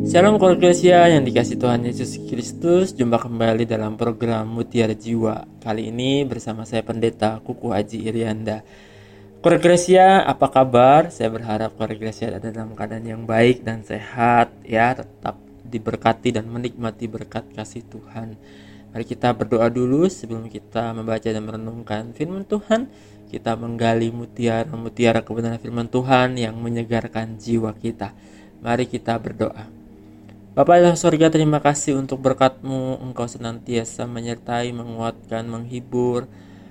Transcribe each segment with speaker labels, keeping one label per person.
Speaker 1: Shalom keluarga Gracia yang dikasih Tuhan Yesus Kristus. Jumpa kembali dalam program Mutiara Jiwa. Kali ini bersama saya Pendeta Kuku Haji Irianda. Keluarga Gracia, apa kabar? Saya berharap keluarga Gracia ada dalam keadaan yang baik dan sehat, ya, tetap diberkati dan menikmati berkat kasih Tuhan. Mari kita berdoa dulu sebelum kita membaca dan merenungkan firman Tuhan. Kita menggali mutiara kebenaran firman Tuhan yang menyegarkan jiwa kita. Mari kita berdoa. Bapa dalam surga, terima kasih untuk berkat-Mu. Engkau senantiasa menyertai, menguatkan, menghibur,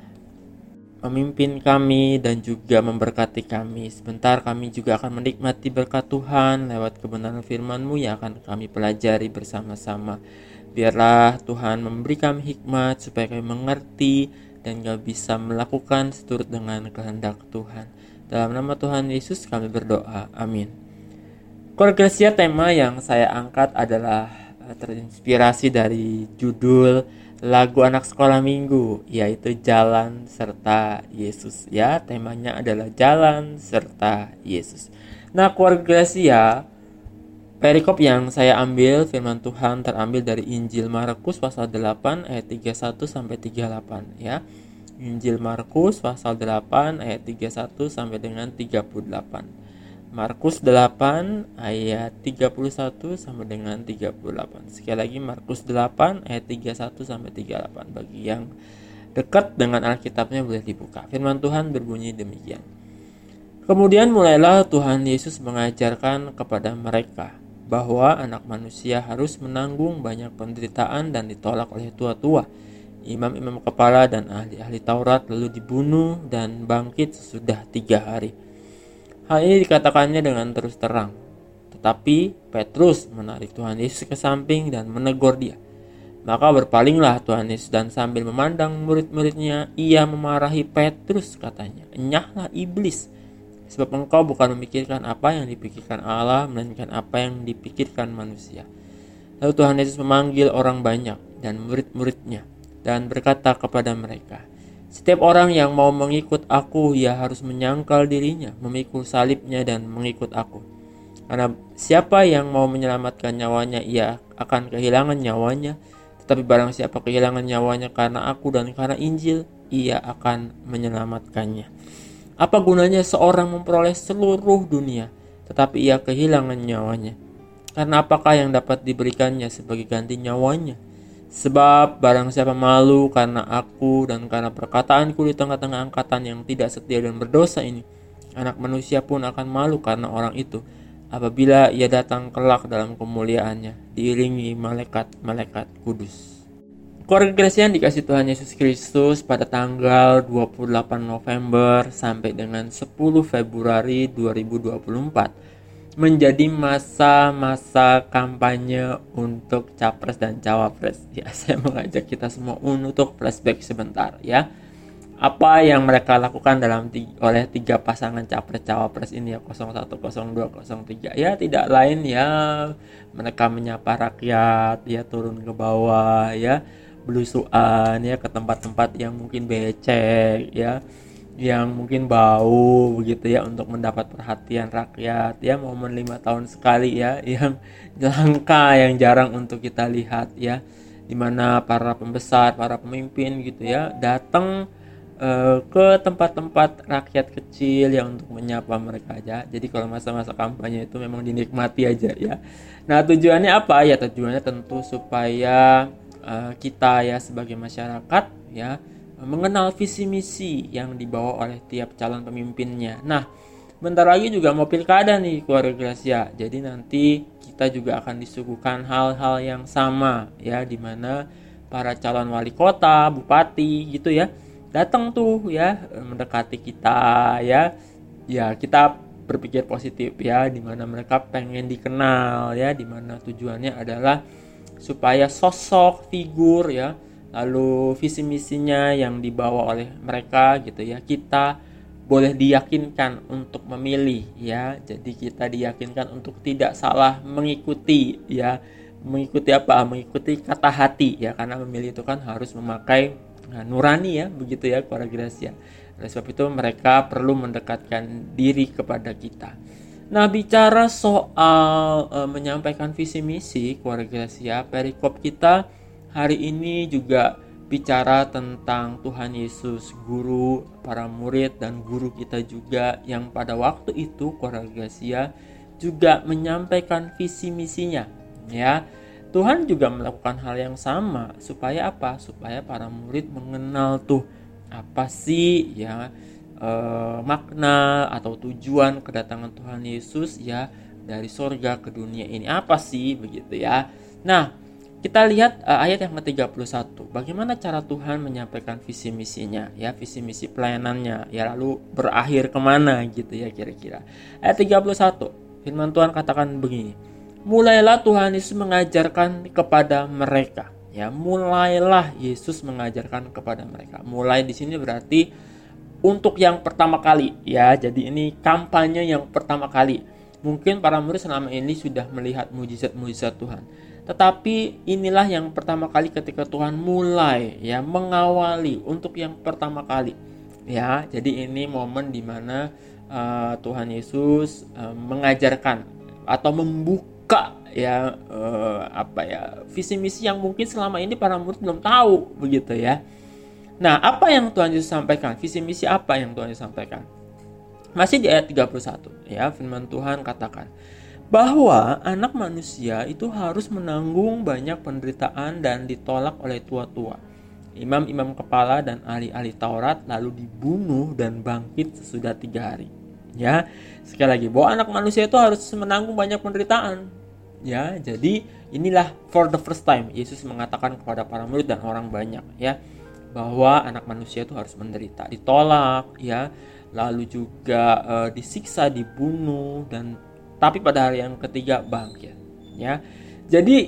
Speaker 1: memimpin kami dan juga memberkati kami. Sebentar kami juga akan menikmati berkat Tuhan lewat kebenaran firman-Mu yang akan kami pelajari bersama-sama. Biarlah Tuhan memberi kami hikmat supaya kami mengerti dan kami bisa melakukan seturut dengan kehendak Tuhan. Dalam nama Tuhan Yesus kami berdoa. Amin. Keluarga Gracia, tema yang saya angkat adalah terinspirasi dari judul lagu anak sekolah minggu, yaitu Jalan serta Yesus. Ya, temanya adalah Jalan serta Yesus. Nah, keluarga Gracia, perikop yang saya ambil firman Tuhan terambil dari Injil Markus pasal 8 ayat 31 sampai 38, ya. Injil Markus pasal 8 ayat 31 sampai dengan 38. Markus 8 ayat 31 sampai dengan 38. Sekali lagi Markus 8 ayat 31 sampai 38. Bagi yang dekat dengan Alkitabnya boleh dibuka. Firman Tuhan berbunyi demikian. Kemudian mulailah Tuhan Yesus mengajarkan kepada mereka bahwa anak manusia harus menanggung banyak penderitaan dan ditolak oleh tua-tua, imam-imam kepala dan ahli-ahli Taurat, lalu dibunuh dan bangkit sesudah 3 hari. Hal ini dikatakannya dengan terus terang. Tetapi Petrus menarik Tuhan Yesus ke samping dan menegur dia. Maka berpalinglah Tuhan Yesus dan sambil memandang murid-muridnya, ia memarahi Petrus, katanya, "Enyahlah iblis, sebab engkau bukan memikirkan apa yang dipikirkan Allah, melainkan apa yang dipikirkan manusia." Lalu Tuhan Yesus memanggil orang banyak dan murid-muridnya dan berkata kepada mereka, "Setiap orang yang mau mengikut aku, ia harus menyangkal dirinya, memikul salibnya dan mengikut aku. Karena siapa yang mau menyelamatkan nyawanya, ia akan kehilangan nyawanya. Tetapi barang siapa kehilangan nyawanya karena aku dan karena Injil, ia akan menyelamatkannya. Apa gunanya seorang memperoleh seluruh dunia, tetapi ia kehilangan nyawanya? Karena apakah yang dapat diberikannya sebagai ganti nyawanya? Sebab barang siapa malu karena aku dan karena perkataanku di tengah-tengah angkatan yang tidak setia dan berdosa ini, anak manusia pun akan malu karena orang itu apabila ia datang kelak dalam kemuliaannya, diiringi malaikat-malaikat kudus." Keluarga Gracia yang dikasih Tuhan Yesus Kristus, pada tanggal 28 November sampai dengan 10 Februari 2024 menjadi masa-masa kampanye untuk capres dan cawapres. Ya, saya mengajak kita semua untuk flashback sebentar, ya. Apa yang mereka lakukan oleh 3 pasangan capres cawapres ini, ya, 01, 02, 03. Ya, tidak lain ya mereka menyapa rakyat, ya, turun ke bawah, ya, belusuan, ya, ke tempat-tempat yang mungkin becek, ya, yang mungkin bau begitu, ya, untuk mendapat perhatian rakyat, ya. Momen 5 tahun sekali, ya, yang langka, yang jarang untuk kita lihat, ya, dimana para pembesar, para pemimpin gitu, ya, datang ke tempat-tempat rakyat kecil yang untuk menyapa mereka aja. Jadi kalau masa-masa kampanye itu memang dinikmati aja, ya. Nah, tujuannya apa? Ya, tujuannya tentu supaya kita, ya, sebagai masyarakat, ya, mengenal visi misi yang dibawa oleh tiap calon pemimpinnya. Nah, bentar lagi juga mau pilkada nih keluarga Gracia. Jadi nanti kita juga akan disuguhkan hal-hal yang sama, ya, di mana para calon wali kota, bupati gitu, ya, datang tuh, ya, mendekati kita, ya. Ya, kita berpikir positif, ya, di mana mereka pengen dikenal, ya, di mana tujuannya adalah supaya sosok figur, ya, lalu visi misinya yang dibawa oleh mereka gitu, ya, kita boleh diyakinkan untuk memilih, ya. Jadi kita diyakinkan untuk tidak salah mengikuti, ya. Mengikuti apa? Mengikuti kata hati, ya, karena memilih itu kan harus memakai nurani, ya, begitu, ya, keluarga Gracia. Oleh sebab itu mereka perlu mendekatkan diri kepada kita. Nah, bicara soal menyampaikan visi misi keluarga Gracia, perikop kita hari ini juga bicara tentang Tuhan Yesus, guru, para murid dan guru kita juga yang pada waktu itu keluarga Gracia juga menyampaikan visi misinya, ya. Tuhan juga melakukan hal yang sama supaya apa? Supaya para murid mengenal tuh apa sih ya makna atau tujuan kedatangan Tuhan Yesus ya dari sorga ke dunia ini apa sih begitu ya. Nah, kita lihat ayat yang ke-31. Bagaimana cara Tuhan menyampaikan visi misinya ya, visi misi pelayanannya ya, lalu berakhir kemana gitu ya kira-kira. Ayat 31. Firman Tuhan katakan begini. Mulailah Tuhan Yesus mengajarkan kepada mereka. Ya, mulailah Yesus mengajarkan kepada mereka. Mulai di sini berarti untuk yang pertama kali ya. Jadi ini kampanye yang pertama kali. Mungkin para murid selama ini sudah melihat mujizat-mujizat Tuhan. Tetapi inilah yang pertama kali ketika Tuhan mulai ya mengawali untuk yang pertama kali. Ya, jadi ini momen di mana Tuhan Yesus mengajarkan atau membuka ya visi misi yang mungkin selama ini para murid belum tahu begitu ya. Nah, apa yang Tuhan Yesus sampaikan? Visi misi apa yang Tuhan Yesus sampaikan? Masih di ayat 31 ya, firman Tuhan katakan bahwa anak manusia itu harus menanggung banyak penderitaan dan ditolak oleh tua-tua, imam-imam kepala dan ahli-ahli Taurat, lalu dibunuh dan bangkit sesudah 3 hari. Ya, sekali lagi bahwa anak manusia itu harus menanggung banyak penderitaan. Ya, jadi inilah for the first time Yesus mengatakan kepada para murid dan orang banyak ya bahwa anak manusia itu harus menderita, ditolak ya, lalu juga disiksa, dibunuh, dan tapi pada hari yang ketiga bangkit ya. Jadi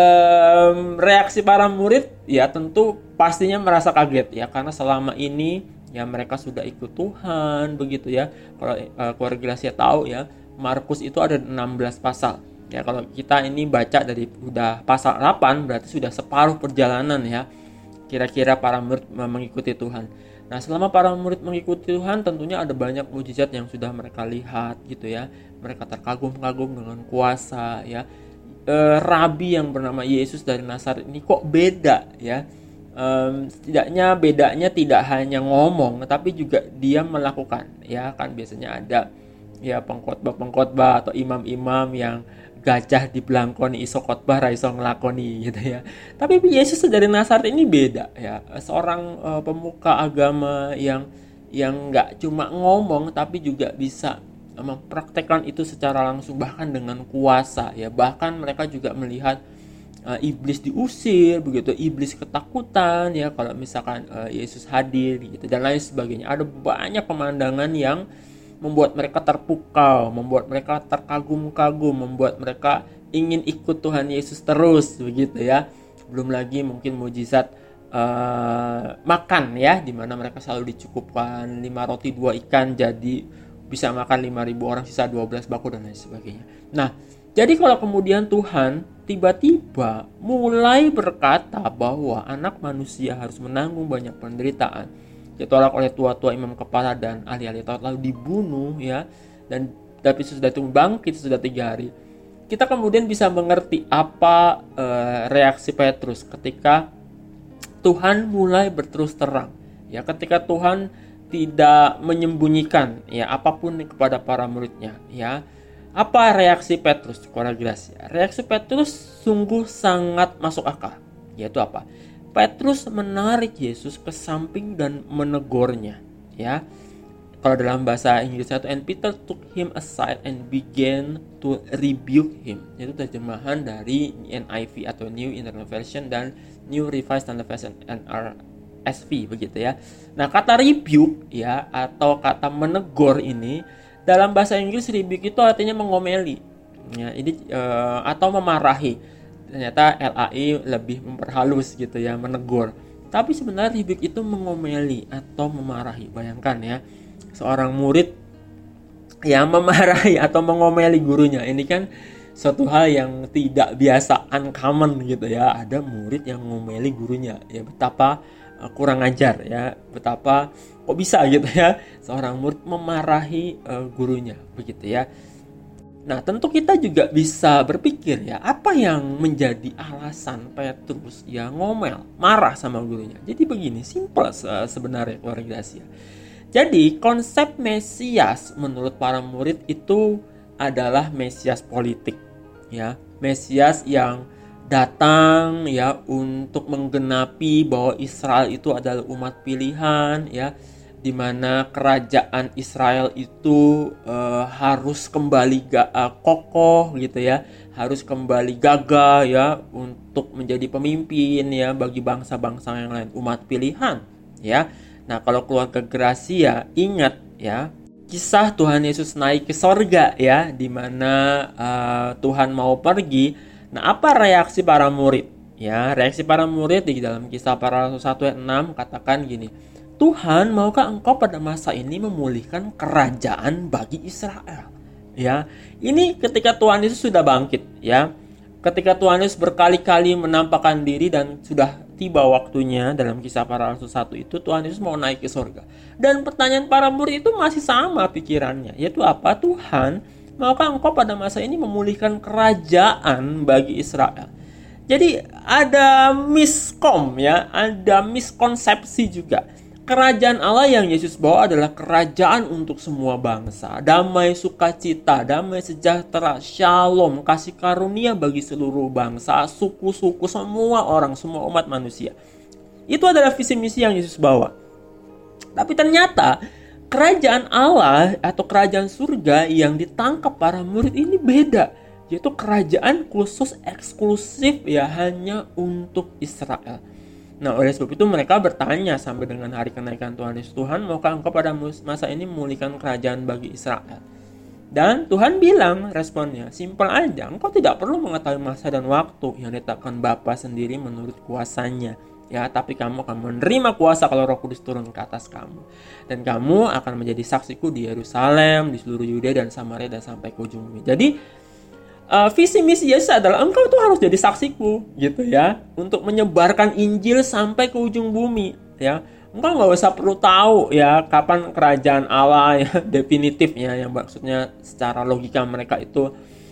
Speaker 1: reaksi para murid ya tentu pastinya merasa kaget ya, karena selama ini ya mereka sudah ikut Tuhan begitu ya. Kalau keluarga Gracia tahu ya, Markus itu ada 16 pasal ya. Kalau kita ini baca dari udah pasal 8 berarti sudah separuh perjalanan ya kira-kira para murid mengikuti Tuhan. Nah, selama para murid mengikuti Tuhan tentunya ada banyak mujizat yang sudah mereka lihat gitu ya. Mereka terkagum-kagum dengan kuasa ya. Rabi yang bernama Yesus dari Nazaret ini kok beda ya. Setidaknya bedanya tidak hanya ngomong tapi juga dia melakukan ya. Kan biasanya ada ya pengkhotbah atau imam-imam yang gajah di belangkoni iso khotbah ra iso nglakoni gitu ya. Tapi Yesus dari Nazaret ini beda ya. Seorang pemuka agama yang enggak cuma ngomong tapi juga bisa mempraktekkan itu secara langsung bahkan dengan kuasa ya. Bahkan mereka juga melihat iblis diusir begitu, iblis ketakutan ya kalau misalkan Yesus hadir gitu dan lain sebagainya. Ada banyak pemandangan yang membuat mereka terpukau, membuat mereka terkagum-kagum, membuat mereka ingin ikut Tuhan Yesus terus begitu ya. Belum lagi mungkin mujizat makan ya, di mana mereka selalu dicukupkan 5 roti 2 ikan jadi bisa makan 5.000 orang, sisa 12 baku dan lain sebagainya. Nah, jadi kalau kemudian Tuhan tiba-tiba mulai berkata bahwa anak manusia harus menanggung banyak penderitaan, ditolak oleh tua-tua imam kepala dan ahli-ahli Taurat, lalu dibunuh ya, dan tapi sudah itu bangkit sudah 3 hari. Kita kemudian bisa mengerti apa reaksi Petrus ketika Tuhan mulai berterus terang ya, ketika Tuhan tidak menyembunyikan ya apapun kepada para muridnya ya. Apa reaksi Petrus? Keluarga Gracia, reaksi Petrus sungguh sangat masuk akal, yaitu apa? Petrus menarik Yesus ke samping dan menegurnya ya. Kalau dalam bahasa Inggris itu, and Peter took him aside and began to rebuke him. Itu terjemahan dari NIV atau New International Version dan New Revised Standard Version NRSV begitu ya. Nah, kata rebuke ya atau kata menegur ini dalam bahasa Inggris, rebuke itu artinya mengomeli ya, ini atau memarahi. Ternyata LAI lebih memperhalus gitu ya, menegur. Tapi sebenarnya rebuke itu mengomeli atau memarahi. Bayangkan ya, seorang murid yang memarahi atau mengomeli gurunya. Ini kan suatu hal yang tidak biasa, uncommon gitu ya. Ada murid yang mengomeli gurunya. Ya betapa kurang ajar ya, betapa kok bisa gitu ya seorang murid memarahi gurunya begitu ya. Nah, tentu kita juga bisa berpikir ya, apa yang menjadi alasan Petrus ya ngomel, marah sama gurunya. Jadi begini, simple sebenarnya keluarga Gracia. Jadi konsep Mesias menurut para murid itu adalah Mesias politik, ya, Mesias yang datang ya untuk menggenapi bahwa Israel itu adalah umat pilihan, ya, di mana kerajaan Israel itu harus kembali kokoh gitu ya, harus kembali gagah ya untuk menjadi pemimpin ya bagi bangsa-bangsa yang lain, umat pilihan ya. Nah, kalau keluarga Gracia ingat ya kisah Tuhan Yesus naik ke sorga ya, di mana Tuhan mau pergi. Nah, apa reaksi para murid? Ya, reaksi para murid di dalam Kisah Para Rasul 1 ayat 6 katakan gini, Tuhan, maukah engkau pada masa ini memulihkan kerajaan bagi Israel? Ya, ini ketika Tuhan Yesus sudah bangkit, ya. Ketika Tuhan Yesus berkali-kali menampakkan diri dan sudah tiba waktunya dalam Kisah Para Rasul 1 itu, Tuhan Yesus mau naik ke surga. Dan pertanyaan para murid itu masih sama pikirannya, yaitu apa? Tuhan, maukah engkau pada masa ini memulihkan kerajaan bagi Israel? Jadi ada miskom ya, ada miskonsepsi juga. Kerajaan Allah yang Yesus bawa adalah kerajaan untuk semua bangsa. Damai sukacita, damai sejahtera, shalom, kasih karunia bagi seluruh bangsa, suku-suku, semua orang, semua umat manusia. Itu adalah visi misi yang Yesus bawa. Tapi ternyata kerajaan Allah atau kerajaan surga yang ditangkap para murid ini beda. Yaitu kerajaan khusus eksklusif ya, hanya untuk Israel. Nah, oleh sebab itu mereka bertanya sampai dengan hari kenaikan Tuhan Yesus, Tuhan, maukah engkau pada masa ini memulihkan kerajaan bagi Israel? Dan Tuhan bilang, responnya simpel aja, engkau tidak perlu mengetahui masa dan waktu yang ditetapkan Bapa sendiri menurut kuasanya. Ya, tapi kamu akan menerima kuasa kalau Roh Kudus turun ke atas kamu. Dan kamu akan menjadi saksiku di Yerusalem, di seluruh Yudea dan Samaria dan sampai ke ujung bumi. Jadi visi misi Yesus adalah engkau tuh harus jadi saksiku gitu ya, untuk menyebarkan Injil sampai ke ujung bumi ya. Engkau nggak usah perlu tahu ya kapan kerajaan Allah ya definitifnya, yang maksudnya secara logika mereka itu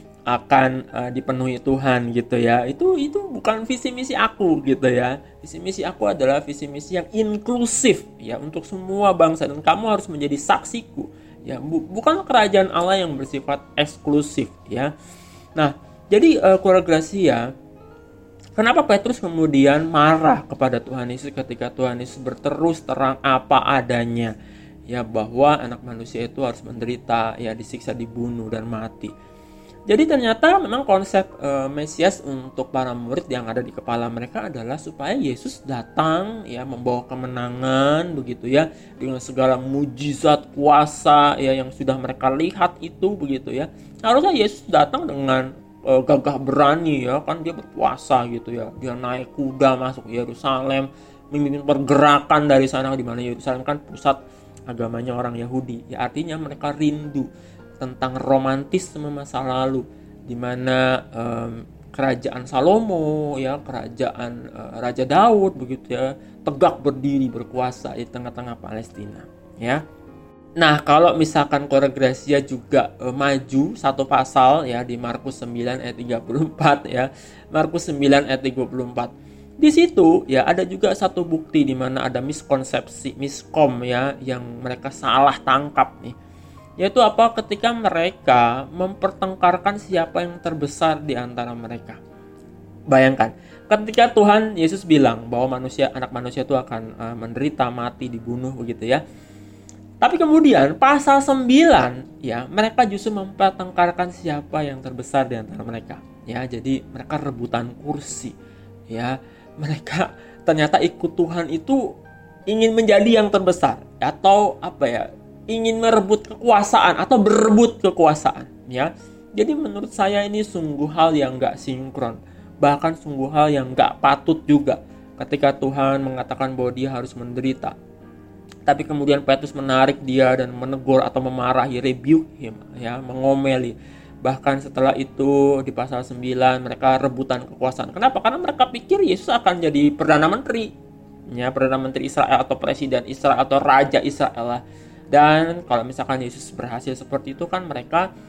Speaker 1: akan dipenuhi Tuhan gitu ya. Itu bukan visi misi aku gitu ya. Visi misi aku adalah visi misi yang inklusif ya, untuk semua bangsa, dan kamu harus menjadi saksiku ya, bukan kerajaan Allah yang bersifat eksklusif ya. Nah, jadi keluarga Gracia, kenapa Petrus kemudian marah kepada Tuhan Yesus ketika Tuhan Yesus berterus terang apa adanya ya, bahwa anak manusia itu harus menderita ya, disiksa, dibunuh dan mati. Jadi ternyata memang konsep Mesias untuk para murid yang ada di kepala mereka adalah supaya Yesus datang ya, membawa kemenangan begitu ya, dengan segala mujizat kuasa ya yang sudah mereka lihat itu begitu ya. Harusnya Yesus datang dengan gagah berani ya, kan dia berkuasa gitu ya. Dia naik kuda masuk Yerusalem, memimpin pergerakan dari sana, di mana Yerusalem kan pusat agamanya orang Yahudi. Ya, artinya mereka rindu tentang romantisme masa lalu, di mana kerajaan Salomo ya, kerajaan Raja Daud begitu ya, tegak berdiri berkuasa di tengah-tengah Palestina ya. Nah, kalau misalkan keluarga Gracia juga maju satu pasal ya, di Markus 9 ayat 34 ya. Markus 9 ayat 34. Di situ ya ada juga satu bukti di mana ada miskonsepsi, miskom ya, yang mereka salah tangkap nih. Yaitu apa? Ketika mereka mempertengkarkan siapa yang terbesar di antara mereka. Bayangkan, ketika Tuhan Yesus bilang bahwa anak manusia itu akan menderita, mati, dibunuh begitu ya. Tapi kemudian pasal 9 ya, mereka justru mempertengkarkan siapa yang terbesar di antara mereka. Ya, jadi mereka rebutan kursi. Ya, mereka ternyata ikut Tuhan itu ingin menjadi yang terbesar, atau apa ya? Ingin merebut kekuasaan atau berebut kekuasaan, ya. Jadi menurut saya ini sungguh hal yang enggak sinkron, bahkan sungguh hal yang enggak patut juga ketika Tuhan mengatakan bahwa dia harus menderita. Tapi kemudian Petrus menarik dia dan menegur atau memarahi, rebuke him ya, mengomeli. Bahkan setelah itu di pasal 9 mereka rebutan kekuasaan. Kenapa? Karena mereka pikir Yesus akan jadi Perdana Menteri. Ya, Perdana Menteri Israel atau Presiden Israel atau Raja Israel lah. Dan kalau misalkan Yesus berhasil seperti itu kan mereka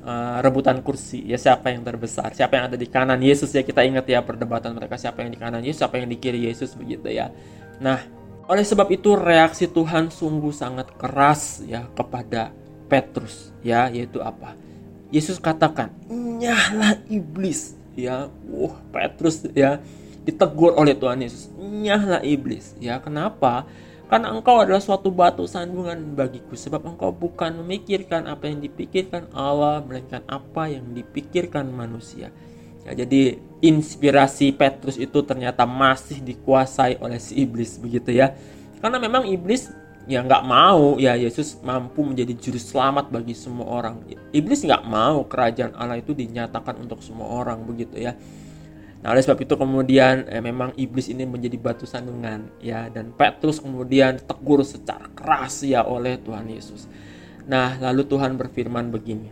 Speaker 1: rebutan kursi, ya siapa yang terbesar, siapa yang ada di kanan Yesus, ya kita ingat ya perdebatan mereka, siapa yang di kanan Yesus, siapa yang di kiri Yesus, begitu ya. Nah, oleh sebab itu reaksi Tuhan sungguh sangat keras ya kepada Petrus, ya, yaitu apa? Yesus katakan, "Nyahlah iblis." Ya, Petrus ya ditegur oleh Tuhan Yesus, "Nyahlah iblis." Ya, kenapa? Karena engkau adalah suatu batu sandungan bagiku, sebab engkau bukan memikirkan apa yang dipikirkan Allah, melainkan apa yang dipikirkan manusia. Ya, jadi inspirasi Petrus itu ternyata masih dikuasai oleh si iblis, begitu ya. Karena memang iblis ya nggak mau ya Yesus mampu menjadi juru selamat bagi semua orang. Iblis nggak mau kerajaan Allah itu dinyatakan untuk semua orang, begitu ya. Nah, oleh sebab itu kemudian memang iblis ini menjadi batu sandungan ya, dan Petrus kemudian tegur secara keras ya oleh Tuhan Yesus. Nah, lalu Tuhan berfirman begini,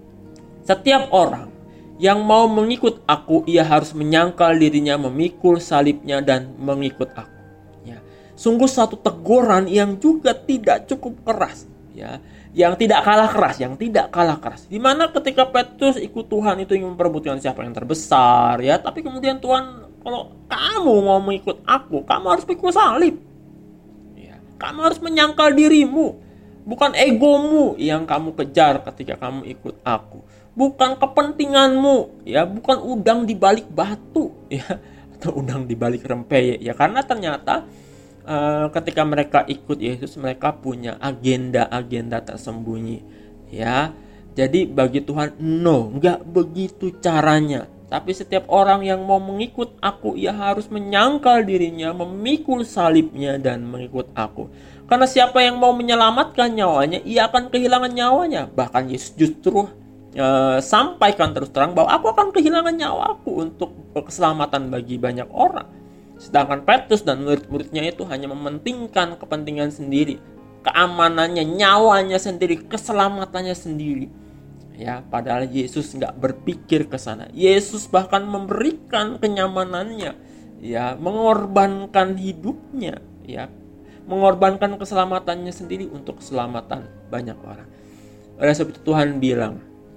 Speaker 1: "Setiap orang yang mau mengikut aku, ia harus menyangkal dirinya, memikul salibnya dan mengikut aku." Ya, sungguh satu teguran yang juga tidak cukup keras ya. Yang tidak kalah keras. Dimana ketika Petrus ikut Tuhan itu ingin memperebutkan siapa yang terbesar ya, tapi kemudian Tuhan, kalau kamu mau mengikut aku, kamu harus pikul salib. Ya, kamu harus menyangkal dirimu, bukan egomu yang kamu kejar ketika kamu ikut aku, bukan kepentinganmu ya, bukan udang di balik batu ya, atau udang di balik rempeyek ya, karena ternyata ketika mereka ikut Yesus, mereka punya agenda tersembunyi ya. Jadi bagi Tuhan, nggak begitu caranya. Tapi setiap orang yang mau mengikut aku, ia harus menyangkal dirinya, memikul salibnya dan mengikut aku. Karena siapa yang mau menyelamatkan nyawanya, ia akan kehilangan nyawanya. Bahkan Yesus justru sampaikan terus terang bahwa aku akan kehilangan nyawaku untuk keselamatan bagi banyak orang. Sedangkan Petrus dan murid-muridnya itu hanya mementingkan kepentingan sendiri, keamanannya, nyawanya sendiri, keselamatannya sendiri. Ya, padahal Yesus nggak berpikir ke sana. Yesus bahkan memberikan kenyamanannya, ya, mengorbankan hidupnya, ya, mengorbankan keselamatannya sendiri untuk keselamatan banyak orang. Oleh sebab itu Tuhan bilang,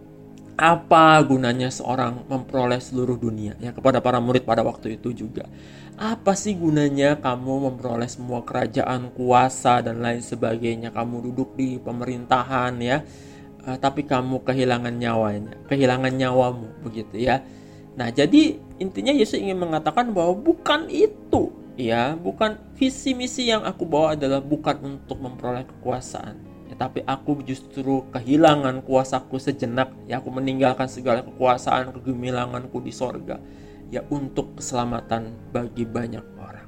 Speaker 1: apa gunanya seorang memperoleh seluruh dunia? Ya, kepada para murid pada waktu itu juga. Apa sih gunanya kamu memperoleh semua kerajaan, kuasa dan lain sebagainya? Kamu duduk di pemerintahan ya, tapi kamu kehilangan nyawanya, kehilangan nyawamu, begitu ya. Nah, jadi intinya Yesus ingin mengatakan bahwa bukan itu, ya, bukan visi misi yang aku bawa adalah bukan untuk memperoleh kekuasaan. Ya, tapi aku justru kehilangan kuasaku sejenak, ya, aku meninggalkan segala kekuasaan, kegemilanganku di sorga, ya, untuk keselamatan bagi banyak orang.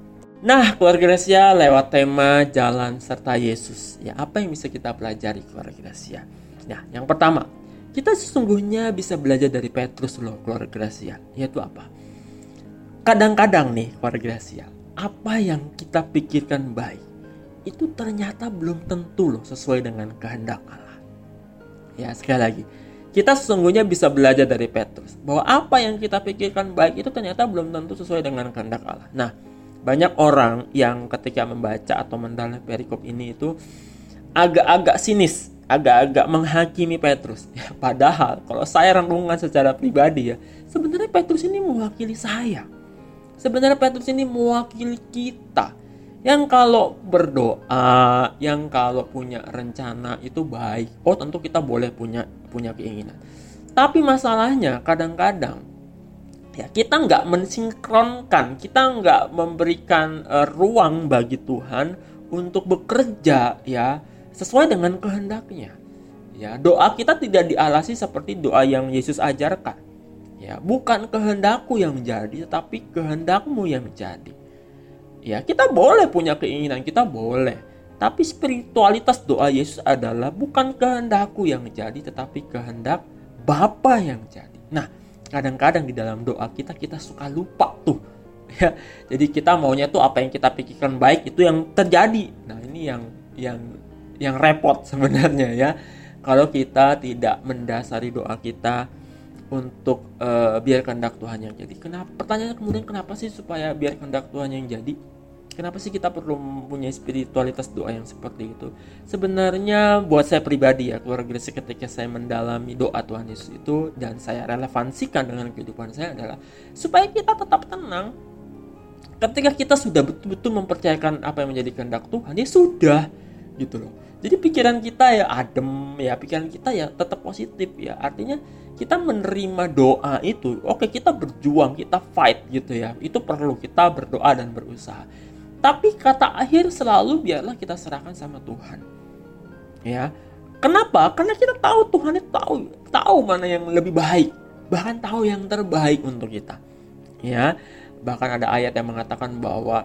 Speaker 1: Nah, keluarga Gracia, lewat tema jalan serta Yesus, ya, apa yang bisa kita pelajari keluarga Gracia? Nah, yang pertama, kita sesungguhnya bisa belajar dari Petrus loh keluarga Gracia, yaitu apa? Kadang-kadang nih keluarga Gracia, apa yang kita pikirkan baik itu ternyata belum tentu loh sesuai dengan kehendak Allah. Ya, sekali lagi, kita sesungguhnya bisa belajar dari Petrus bahwa apa yang kita pikirkan baik itu ternyata belum tentu sesuai dengan kehendak Allah. Nah, banyak orang yang ketika membaca atau mendalami perikop ini itu agak-agak sinis, agak-agak menghakimi Petrus. Ya, padahal kalau saya renungkan secara pribadi ya, sebenarnya Petrus ini mewakili saya. Sebenarnya Petrus ini mewakili kita. Yang kalau berdoa, yang kalau punya rencana itu baik. Oh, tentu kita boleh punya keinginan. Tapi masalahnya kadang-kadang ya kita nggak mensinkronkan, kita nggak memberikan ruang bagi Tuhan untuk bekerja ya sesuai dengan kehendaknya. Ya, doa kita tidak dialasi seperti doa yang Yesus ajarkan. Ya, bukan kehendakku yang jadi, tetapi kehendakmu yang jadi. Ya, kita boleh punya keinginan, kita boleh. Tapi spiritualitas doa Yesus adalah bukan kehendakku yang jadi, tetapi kehendak Bapa yang jadi. Nah, kadang-kadang di dalam doa kita suka lupa tuh. Ya, jadi kita maunya tuh apa yang kita pikirkan baik itu yang terjadi. Nah, ini yang repot sebenarnya ya. Kalau kita tidak mendasari doa kita untuk biar kehendak Tuhan yang jadi. Pertanyaannya kemudian kenapa sih supaya biar kehendak Tuhan yang jadi? Kenapa sih kita perlu mempunyai spiritualitas doa yang seperti itu? Sebenarnya buat saya pribadi ya, keluarga Gracia, ketika saya mendalami doa Tuhan Yesus itu dan saya relevansikan dengan kehidupan saya adalah supaya kita tetap tenang. Ketika kita sudah betul-betul mempercayakan apa yang menjadi kehendak Tuhan, ya sudah gitu loh. Jadi pikiran kita ya adem ya, pikiran kita ya tetap positif ya. Artinya kita menerima doa itu, oke, kita berjuang, kita fight gitu ya. Itu perlu, kita berdoa dan berusaha. Tapi kata akhir selalu biarlah kita serahkan sama Tuhan. Ya. Kenapa? Karena kita tahu Tuhan itu tahu mana yang lebih baik, bahkan tahu yang terbaik untuk kita. Ya. Bahkan ada ayat yang mengatakan bahwa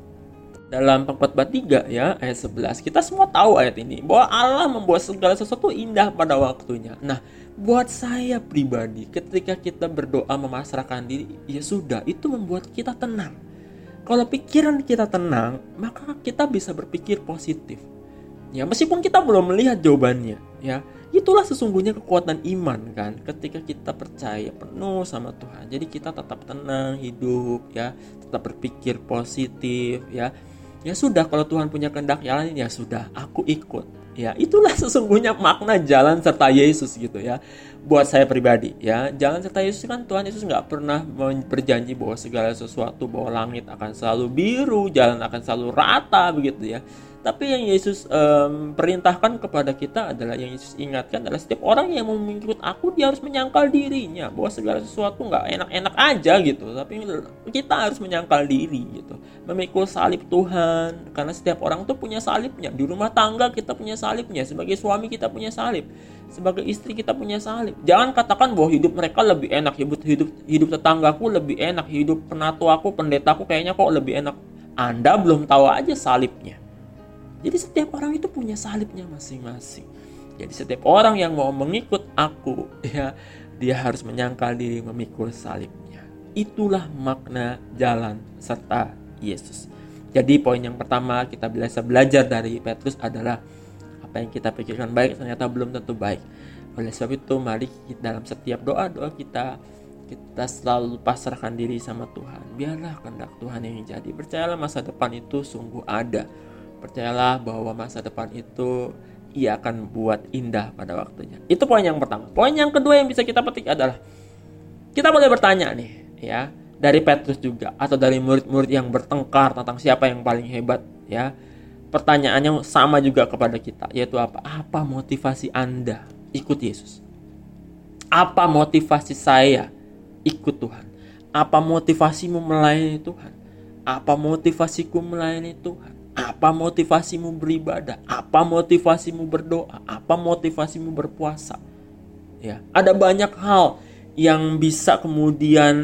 Speaker 1: dalam Pengkhotbah 3 ya ayat 11, kita semua tahu ayat ini, bahwa Allah membuat segala sesuatu indah pada waktunya. Nah, buat saya pribadi, ketika kita berdoa memasrahkan diri, ya sudah, itu membuat kita tenang. Kalau pikiran kita tenang, maka kita bisa berpikir positif. Ya, meskipun kita belum melihat jawabannya, ya. Itulah sesungguhnya kekuatan iman kan, ketika kita percaya penuh sama Tuhan. Jadi kita tetap tenang hidup ya, tetap berpikir positif ya. Ya sudah, kalau Tuhan punya kehendak yang lain, ya sudah, aku ikut. Ya, itulah sesungguhnya makna jalan serta Yesus gitu ya. Buat saya pribadi ya, jalan serta Yesus kan, Tuhan Yesus nggak pernah berjanji bahwa segala sesuatu, bahwa langit akan selalu biru, jalan akan selalu rata begitu ya. Tapi yang Yesus perintahkan kepada kita adalah, yang Yesus ingatkan adalah setiap orang yang mau mengikut aku, dia harus menyangkal dirinya, bahwa segala sesuatu nggak enak-enak aja gitu, tapi kita harus menyangkal diri gitu, memikul salib Tuhan, karena setiap orang tuh punya salibnya. Di rumah tangga kita punya salibnya, sebagai suami kita punya salib, sebagai istri kita punya salib. Jangan katakan bahwa hidup mereka lebih enak, hidup tetanggaku lebih enak, hidup penatuaku, pendetaku kayaknya kok lebih enak. Anda belum tahu aja salibnya. Jadi setiap orang itu punya salibnya masing-masing. Jadi setiap orang yang mau mengikut aku, ya, dia harus menyangkal diri, memikul salibnya. Itulah makna jalan serta Yesus. Jadi poin yang pertama kita bisa belajar dari Petrus adalah, apa yang kita pikirkan baik ternyata belum tentu baik. Oleh sebab itu mari dalam setiap doa-doa kita selalu pasrahkan diri sama Tuhan. Biarlah kehendak Tuhan yang jadi. Percayalah masa depan itu sungguh ada. Percayalah bahwa masa depan itu Ia akan buat indah pada waktunya. Itu poin yang pertama. Poin yang kedua yang bisa kita petik adalah, kita boleh bertanya nih ya, dari Petrus juga, atau dari murid-murid yang bertengkar tentang siapa yang paling hebat ya. Pertanyaannya sama juga kepada kita, yaitu apa? Apa motivasi Anda ikut Yesus? Apa motivasi saya ikut Tuhan? Apa motivasimu melayani Tuhan? Apa motivasiku melayani Tuhan? Apa motivasimu beribadah? Apa motivasimu berdoa? Apa motivasimu berpuasa? Ya, ada banyak hal yang bisa kemudian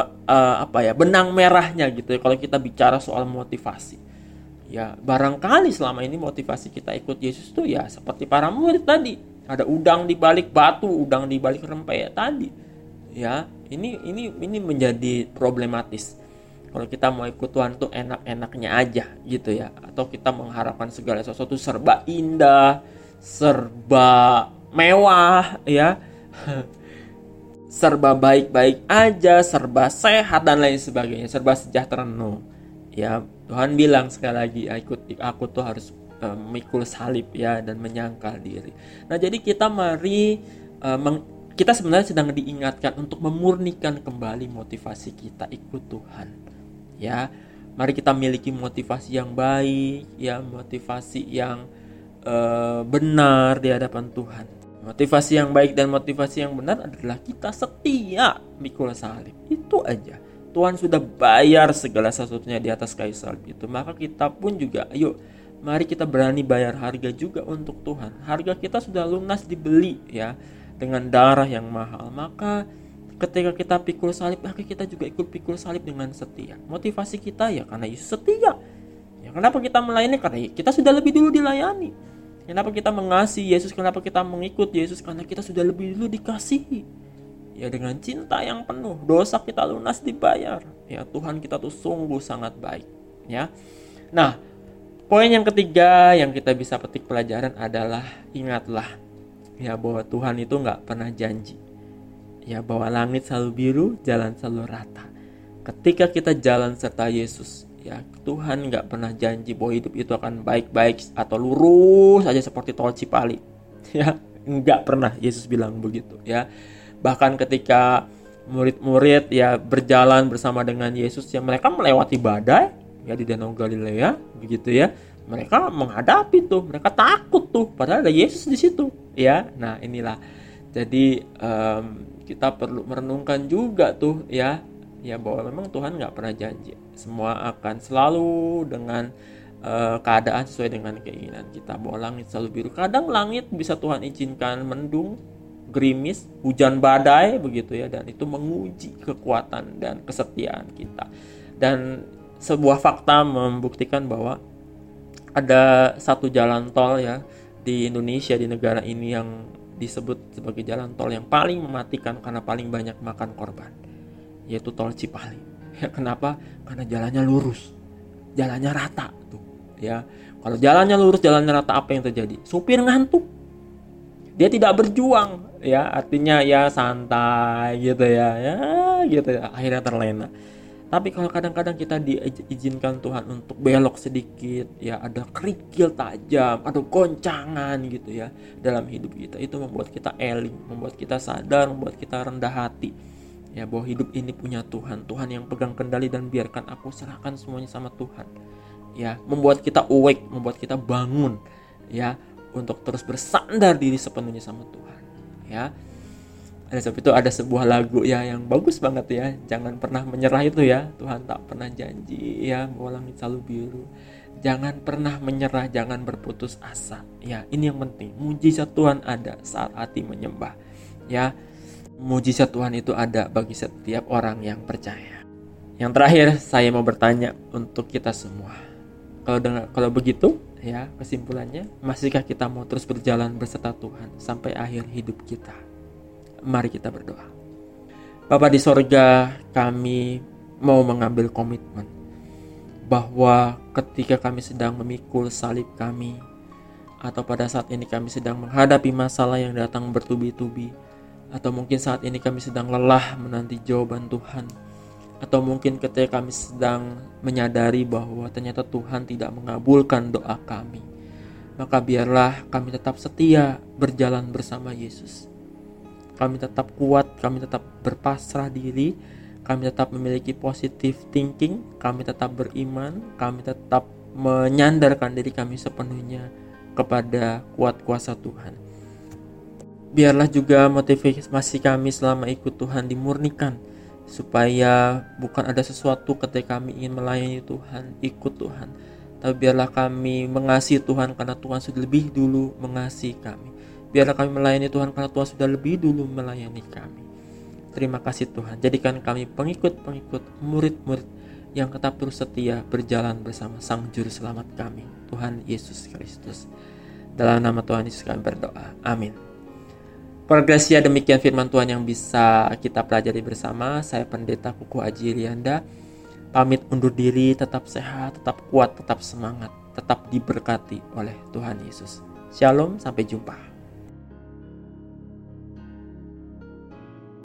Speaker 1: benang merahnya gitu ya, kalau kita bicara soal motivasi. Ya, barangkali selama ini motivasi kita ikut Yesus tuh ya seperti para murid tadi, ada udang di balik batu, udang di balik rempeyek tadi. Ya, ini menjadi problematis. Kalau kita mau ikut Tuhan tuh enak-enaknya aja gitu ya, atau kita mengharapkan segala sesuatu serba indah, serba mewah ya, serba baik-baik aja, serba sehat dan lain sebagainya, serba sejahtera. No. Ya, Tuhan bilang sekali lagi, ikut aku tuh harus memikul salib ya, dan menyangkal diri. Nah, jadi kita kita sebenarnya sedang diingatkan untuk memurnikan kembali motivasi kita ikut Tuhan. Ya, mari kita miliki motivasi yang baik, ya, motivasi yang benar di hadapan Tuhan. Motivasi yang baik dan motivasi yang benar adalah kita setia mikul salib. Itu aja. Tuhan sudah bayar segala sesuatunya di atas kayu salib itu. Maka kita pun juga, ayo, mari kita berani bayar harga juga untuk Tuhan. Harga kita sudah lunas dibeli ya, dengan darah yang mahal. Maka ketika kita pikul salib, maka kita juga ikut pikul salib dengan setia. Motivasi kita ya karena Yesus setia. Ya, kenapa kita melayani? Karena kita sudah lebih dulu dilayani. Kenapa kita mengasihi Yesus? Kenapa kita mengikut Yesus? Karena kita sudah lebih dulu dikasihi. Ya, dengan cinta yang penuh, dosa kita lunas dibayar. Ya, Tuhan kita tuh sungguh sangat baik. Ya. Nah, poin yang ketiga yang kita bisa petik pelajaran adalah, ingatlah ya bahwa Tuhan itu nggak pernah janji. Ya, bahwa langit selalu biru, jalan selalu rata. Ketika kita jalan serta Yesus, Ya, Tuhan nggak pernah janji bahwa hidup itu akan baik-baik atau lurus aja seperti tol Cipali. Ya, nggak pernah Yesus bilang begitu ya. Bahkan ketika murid-murid ya berjalan bersama dengan Yesus, ya mereka melewati badai ya di Danau Galilea begitu ya. Mereka menghadapi tuh, mereka takut tuh, padahal ada Yesus di situ ya. Nah, inilah. Jadi kita perlu merenungkan juga tuh ya bahwa memang Tuhan nggak pernah janji semua akan selalu dengan keadaan sesuai dengan keinginan kita, bahwa langit selalu biru. Kadang langit bisa Tuhan izinkan mendung, gerimis, hujan badai begitu ya, dan itu menguji kekuatan dan kesetiaan kita. Dan sebuah fakta membuktikan bahwa ada satu jalan tol ya di Indonesia, di negara ini, yang disebut sebagai jalan tol yang paling mematikan karena paling banyak makan korban, yaitu tol Cipali. Ya, kenapa? Karena jalannya lurus, jalannya rata tuh ya. Kalau jalannya lurus, jalannya rata, apa yang terjadi? Supir ngantuk, dia tidak berjuang ya, artinya ya santai gitu ya gitu ya, akhirnya terlena. Tapi kalau kadang-kadang kita diizinkan Tuhan untuk belok sedikit ya, ada kerikil tajam, ada goncangan gitu ya dalam hidup kita, itu membuat kita eling, membuat kita sadar, membuat kita rendah hati ya, bahwa hidup ini punya Tuhan yang pegang kendali, dan biarkan aku serahkan semuanya sama Tuhan ya. Membuat kita awake, membuat kita bangun ya, untuk terus bersandar diri sepenuhnya sama Tuhan ya. Oleh sebab itu ada sebuah lagu ya yang bagus banget ya, jangan pernah menyerah itu ya. Tuhan tak pernah janji ya bahwa langit selalu biru. Jangan pernah menyerah, jangan berputus asa ya. Ini yang penting, mujizat Tuhan ada saat hati menyembah ya. Mujizat Tuhan itu ada bagi setiap orang yang percaya. Yang terakhir, saya mau bertanya untuk kita semua. Kalau begitu ya, kesimpulannya, masihkah kita mau terus berjalan beserta Tuhan sampai akhir hidup kita? Mari kita berdoa. Bapa di sorga, kami mau mengambil komitmen bahwa ketika kami sedang memikul salib kami, atau pada saat ini kami sedang menghadapi masalah yang datang bertubi-tubi, atau mungkin saat ini kami sedang lelah menanti jawaban Tuhan, atau mungkin ketika kami sedang menyadari bahwa ternyata Tuhan tidak mengabulkan doa kami, maka biarlah kami tetap setia berjalan bersama Yesus. Kami tetap kuat, kami tetap berpasrah diri, kami tetap memiliki positive thinking, kami tetap beriman, kami tetap menyandarkan diri kami sepenuhnya kepada kuat kuasa Tuhan. Biarlah juga motivasi kami selama ikut Tuhan dimurnikan, supaya bukan ada sesuatu ketika kami ingin melayani Tuhan, ikut Tuhan, tapi biarlah kami mengasihi Tuhan karena Tuhan sudah lebih dulu mengasihi kami. Biarlah kami melayani Tuhan karena Tuhan sudah lebih dulu melayani kami. Terima kasih Tuhan, jadikan kami pengikut-pengikut, murid-murid yang tetap terus setia berjalan bersama Sang Juru Selamat kami, Tuhan Yesus Kristus. Dalam nama Tuhan Yesus kami berdoa, amin. Progresia, demikian firman Tuhan yang bisa kita pelajari bersama. Saya Pendeta Kuku Aji Irianda, pamit undur diri. Tetap sehat, tetap kuat, tetap semangat, tetap diberkati oleh Tuhan Yesus. Shalom, sampai jumpa.